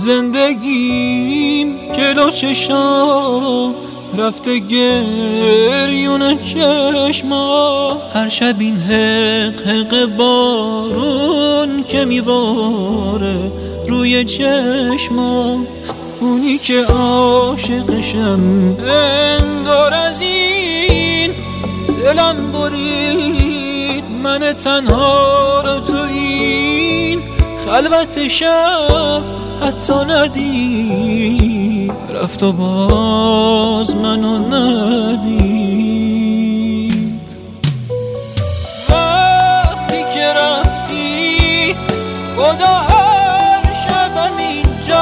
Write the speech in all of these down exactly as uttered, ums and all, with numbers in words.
زندگیم جلو چشام رفته گریون چشما، هر شب این حق حق بارون که میباره روی چشما، اونی که عاشقشم انگار از این دلم برید من تنها رو تو این خلوت شب حتی ندید، رفت و باز منو ندید. وقتی که رفتی خدا هر شبم اینجا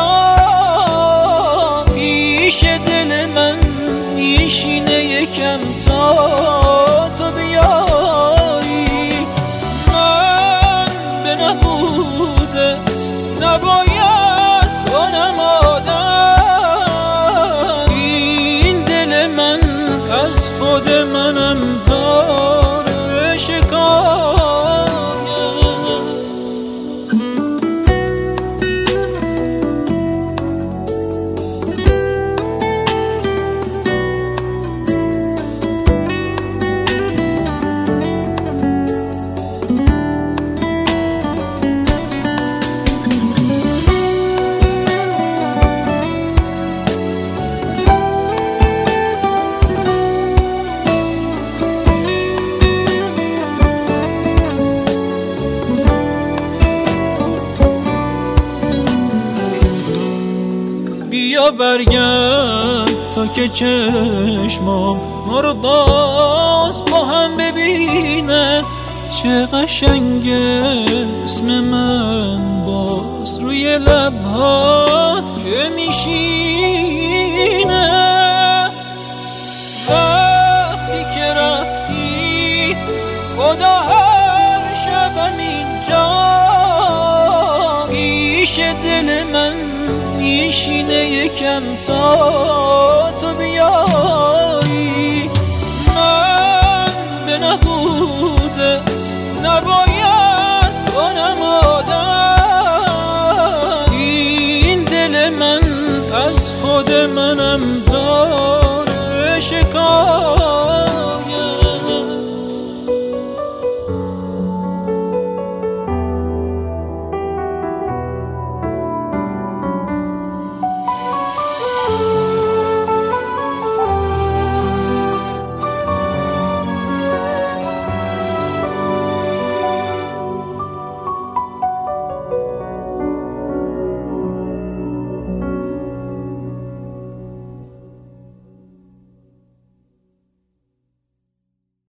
پیش دل من میشینه یکم تا تو بیایی. من به نبودت نباید کنم آدم، این دل من از خود منم داره شکایت. بیا برگرد تا که چشمام ما رو باز با هم ببینه، چه قشنگه اسم من باز روی لبهات که میشینه. وقتی که رفتی خدا هر شبم اینجا پیش دل من میشینه یکم تا تو بیایی. من به نبودت نباید